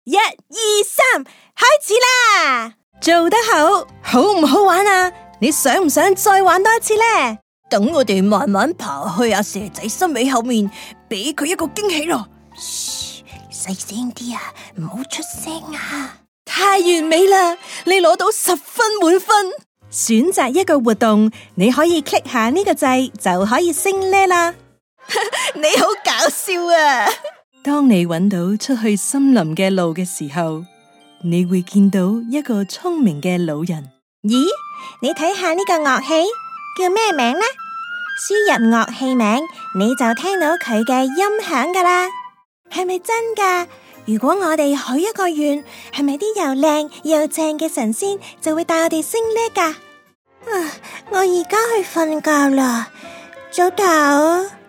1、2、3，開始啦！做得好，好唔好玩啊？你想唔想再玩多一次呢？等我哋慢慢爬去阿蛇仔身尾後面，俾佢一個驚喜咯。噓，細聲啲啊，唔好出聲啊！太完美啦，你攞到10分滿分。選擇一個活動，你可以 click 下呢個掣，就可以升呢啦。你好搞笑啊！當你揾到出去森林嘅路嘅時候，你會見到一個聰明嘅老人。咦，你睇下呢個樂器叫咩名呢？輸入樂器名，你就聽到佢嘅音響噶啦。係咪真噶？如果我哋許一個願，係咪啲又靚又正嘅神仙就會帶我哋升呢噶？我而家去瞓覺啦，早唞。